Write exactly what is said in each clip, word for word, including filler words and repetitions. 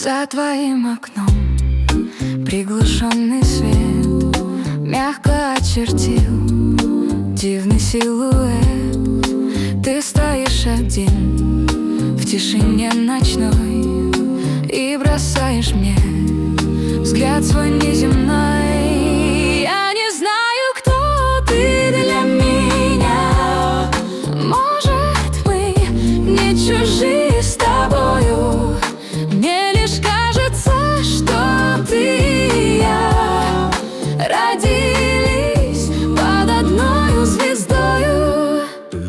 За твоим окном приглушенный свет мягко очертил дивный силуэт. Ты стоишь один в тишине ночной и бросаешь мне взгляд свой неземной. Я не знаю, кто ты для меня. Может, мы не чужие с тобою. Мне лишь кажется, что ты и я родились под одною звездою.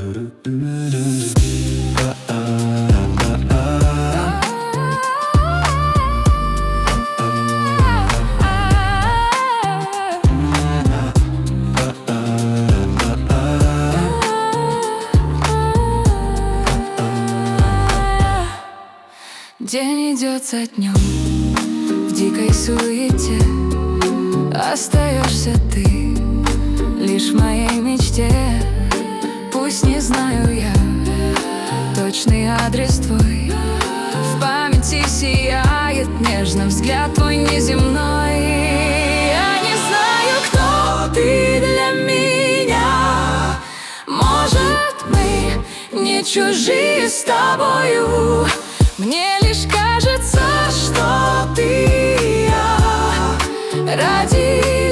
День идет за днем в дикой суете. Остаешься ты лишь в моей мечте. Пусть не знаю я точный адрес твой, в памяти сияет нежно взгляд твой неземной. Я не знаю, кто ты для меня. Может, мы не чужие с тобою. Мне лишь кажется, что ты и я родились